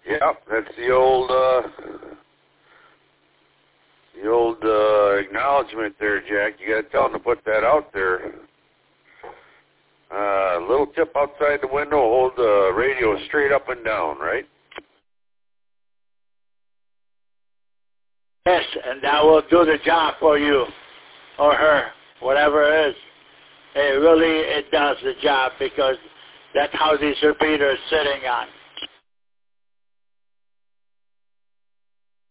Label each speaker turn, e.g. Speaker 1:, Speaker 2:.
Speaker 1: Yep, that's the old acknowledgement there, Jack. You got to tell them to put that out there. Little tip outside the window, hold the radio straight up and down, right?
Speaker 2: Yes, and that will do the job for you or her, whatever it is. It does the job because that's how these repeaters are sitting on.